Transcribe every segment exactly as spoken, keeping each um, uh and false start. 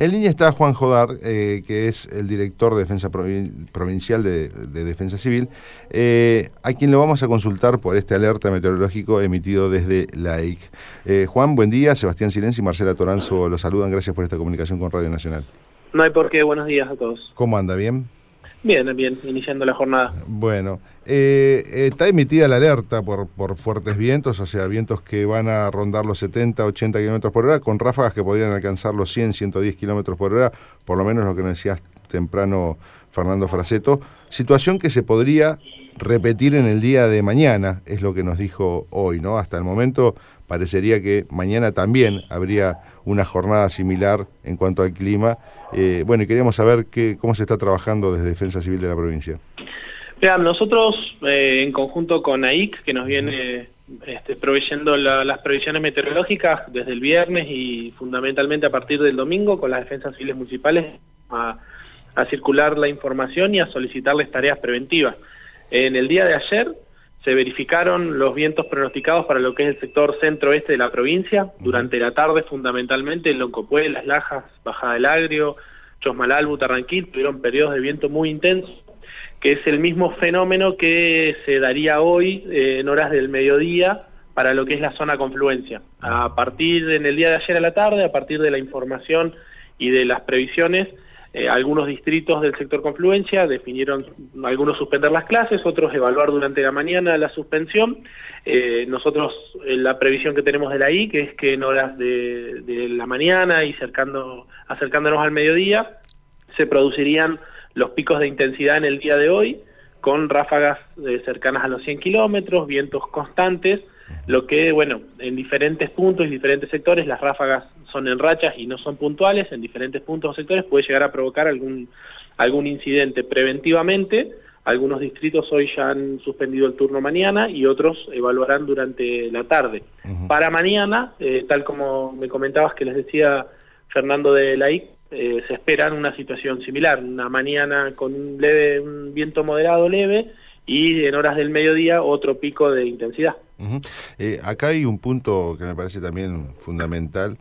En línea está Juan Jodar, eh, que es el director de Defensa Provin Provincial de, de Defensa Civil, eh, a quien lo vamos a consultar por este alerta meteorológico emitido desde la E I C. Eh, Juan, buen día. Sebastián Silenzi y Marcela Toranzo los saludan. Gracias por esta comunicación con Radio Nacional. No hay por qué. Buenos días a todos. ¿Cómo anda? ¿Bien? Bien, bien. Iniciando la jornada. Bueno, eh, está emitida la alerta por, por fuertes vientos, o sea, vientos que van a rondar los setenta, ochenta kilómetros por hora, con ráfagas que podrían alcanzar los cien, ciento diez kilómetros por hora, por lo menos lo que nos decías temprano Fernando Fraseto. Situación que se podría repetir en el día de mañana, es lo que nos dijo hoy, ¿no? Hasta el momento parecería que mañana también habría una jornada similar en cuanto al clima. Eh, bueno, y queríamos saber qué, cómo se está trabajando desde Defensa Civil de la provincia. Vean, nosotros eh, en conjunto con A I C, que nos viene este, proveyendo la, las previsiones meteorológicas desde el viernes y fundamentalmente a partir del domingo, con las defensas civiles municipales, a, a circular la información y a solicitarles tareas preventivas. En el día de ayer se verificaron los vientos pronosticados para lo que es el sector centro-oeste de la provincia, durante la tarde fundamentalmente en Loncopué, Las Lajas, Bajada del Agrio, Chosmalal, Butarranquil, tuvieron periodos de viento muy intensos, que es el mismo fenómeno que se daría hoy eh, en horas del mediodía para lo que es la zona confluencia. A partir en el día de ayer a la tarde, a partir de la información y de las previsiones, Eh, algunos distritos del sector confluencia definieron algunos suspender las clases, otros evaluar durante la mañana la suspensión. Eh, nosotros eh, la previsión que tenemos de la I, que es que en horas de, de la mañana y cercando, acercándonos al mediodía, se producirían los picos de intensidad en el día de hoy, con ráfagas eh, cercanas a los cien kilómetros, vientos constantes, lo que, bueno, en diferentes puntos y diferentes sectores las ráfagas son en rachas y no son puntuales, en diferentes puntos o sectores puede llegar a provocar algún, algún incidente preventivamente. Algunos distritos hoy ya han suspendido el turno mañana y otros evaluarán durante la tarde. Uh-huh. Para mañana, eh, tal como me comentabas que les decía Fernando de la I C, eh, se espera una situación similar, una mañana con un, leve, un viento moderado leve y en horas del mediodía otro pico de intensidad. Uh-huh. eh, acá hay un punto que me parece también fundamental,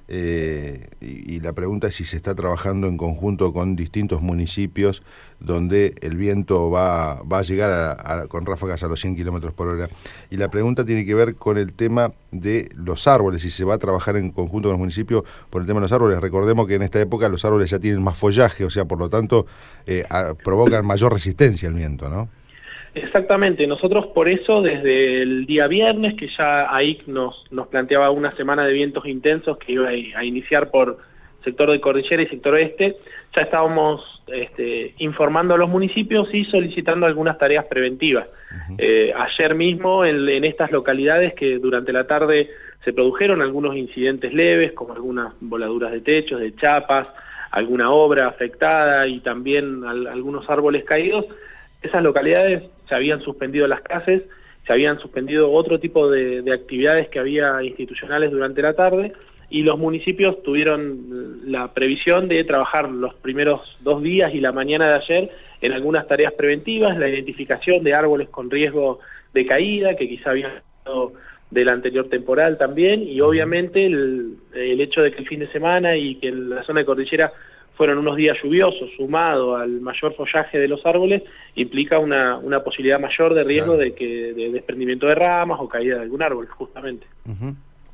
eh, y, y la pregunta es si se está trabajando en conjunto con distintos municipios donde el viento va, va a llegar a, a, con ráfagas a los cien kilómetros por hora. Y la pregunta tiene que ver con el tema de los árboles, si se va a trabajar en conjunto con los municipios por el tema de los árboles. Recordemos que en esta época los árboles ya tienen más follaje, o sea, por lo tanto, eh, a, provocan mayor resistencia al viento, ¿no? Exactamente, nosotros por eso desde el día viernes, que ya A I C nos, nos planteaba una semana de vientos intensos que iba a, a iniciar por sector de cordillera y sector oeste, ya estábamos este, informando a los municipios y solicitando algunas tareas preventivas. Uh-huh. eh, ayer mismo en, en estas localidades que durante la tarde se produjeron algunos incidentes leves, como algunas voladuras de techos, de chapas, alguna obra afectada y también al, algunos árboles caídos. Esas localidades se habían suspendido las clases, se habían suspendido otro tipo de, de actividades que había institucionales durante la tarde y los municipios tuvieron la previsión de trabajar los primeros dos días y la mañana de ayer en algunas tareas preventivas, la identificación de árboles con riesgo de caída, que quizá habían sido del anterior temporal también, y obviamente el, el hecho de que el fin de semana y que en la zona de cordillera fueron unos días lluviosos, sumado al mayor follaje de los árboles, implica una, una posibilidad mayor de riesgo, claro, de que de desprendimiento de ramas o caída de algún árbol, justamente. Uh-huh.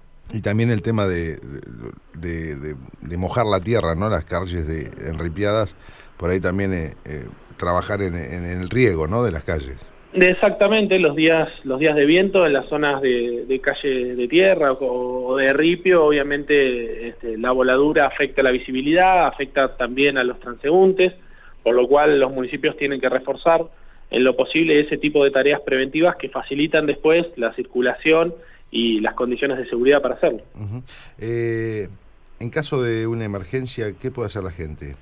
Y también el tema de, de, de, de mojar la tierra, ¿no? Las calles de enripiadas, por ahí también eh, eh, trabajar en, en el riego, ¿no? De las calles. Exactamente, los días los días de viento en las zonas de, de calle de tierra o, o de ripio, obviamente este, la voladura afecta la visibilidad, afecta también a los transeúntes, por lo cual los municipios tienen que reforzar en lo posible ese tipo de tareas preventivas que facilitan después la circulación y las condiciones de seguridad para hacerlo. Uh-huh. eh, en caso de una emergencia, ¿qué puede hacer la gente?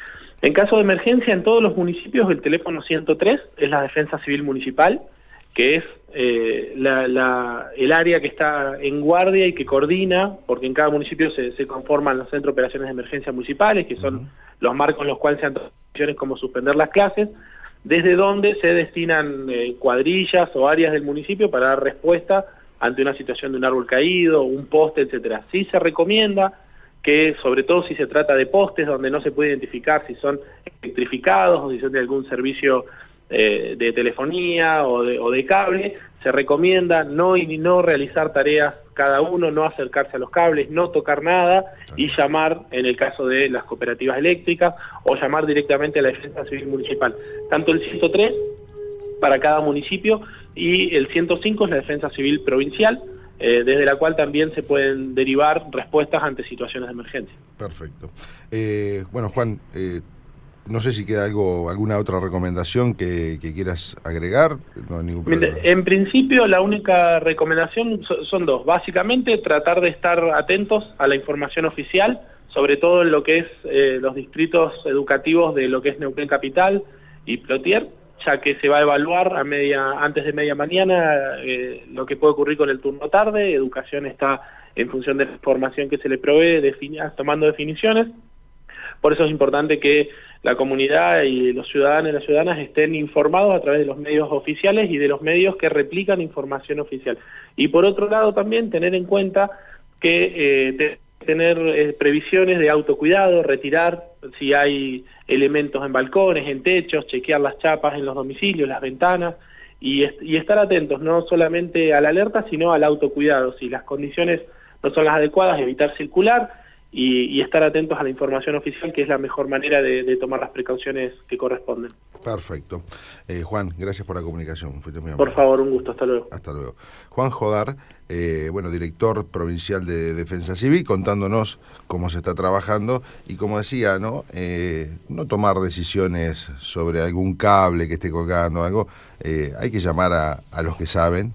En caso de emergencia, en todos los municipios, el teléfono ciento tres es la Defensa Civil Municipal, que es eh, la, la, el área que está en guardia y que coordina, porque en cada municipio se, se conforman los centros de operaciones de emergencia municipales, que son uh-huh. los marcos en los cuales se han tomado decisiones como suspender las clases, desde donde se destinan eh, cuadrillas o áreas del municipio para dar respuesta ante una situación de un árbol caído, un poste, etcétera. Sí se recomienda que sobre todo si se trata de postes donde no se puede identificar si son electrificados o si son de algún servicio eh, de telefonía o de, o de cable, se recomienda no y no realizar tareas cada uno, no acercarse a los cables, no tocar nada y llamar en el caso de las cooperativas eléctricas o llamar directamente a la Defensa Civil Municipal. Tanto el ciento tres para cada municipio y el ciento cinco es la Defensa Civil Provincial, eh, desde la cual también se pueden derivar respuestas ante situaciones de emergencia. Perfecto. Eh, bueno, Juan, eh, no sé si queda algo, alguna otra recomendación que, que quieras agregar. No hay ningún problema. En principio, la única recomendación son dos. Básicamente, tratar de estar atentos a la información oficial, sobre todo en lo que es eh, los distritos educativos de lo que es Neuquén Capital y Plotier, ya que se va a evaluar a media, antes de media mañana eh, lo que puede ocurrir con el turno tarde. Educación está en función de la información que se le provee, defini tomando definiciones. Por eso es importante que la comunidad y los ciudadanos y las ciudadanas estén informados a través de los medios oficiales y de los medios que replican información oficial. Y por otro lado también tener en cuenta que eh, te, tener eh, previsiones de autocuidado, retirar si hay elementos en balcones, en techos, chequear las chapas en los domicilios, las ventanas, y, est y estar atentos no solamente a la alerta, sino al autocuidado. Si las condiciones no son las adecuadas, evitar circular, Y, y estar atentos a la información oficial, que es la mejor manera de, de tomar las precauciones que corresponden. Perfecto. Eh, Juan, gracias por la comunicación. Fuiste muy amable. Por favor, un gusto. Hasta luego. Hasta luego. Juan Jodar, eh, bueno, director provincial de Defensa Civil, contándonos cómo se está trabajando y, como decía, no eh, no tomar decisiones sobre algún cable que esté colgando, algo. Eh, hay que llamar a, a los que saben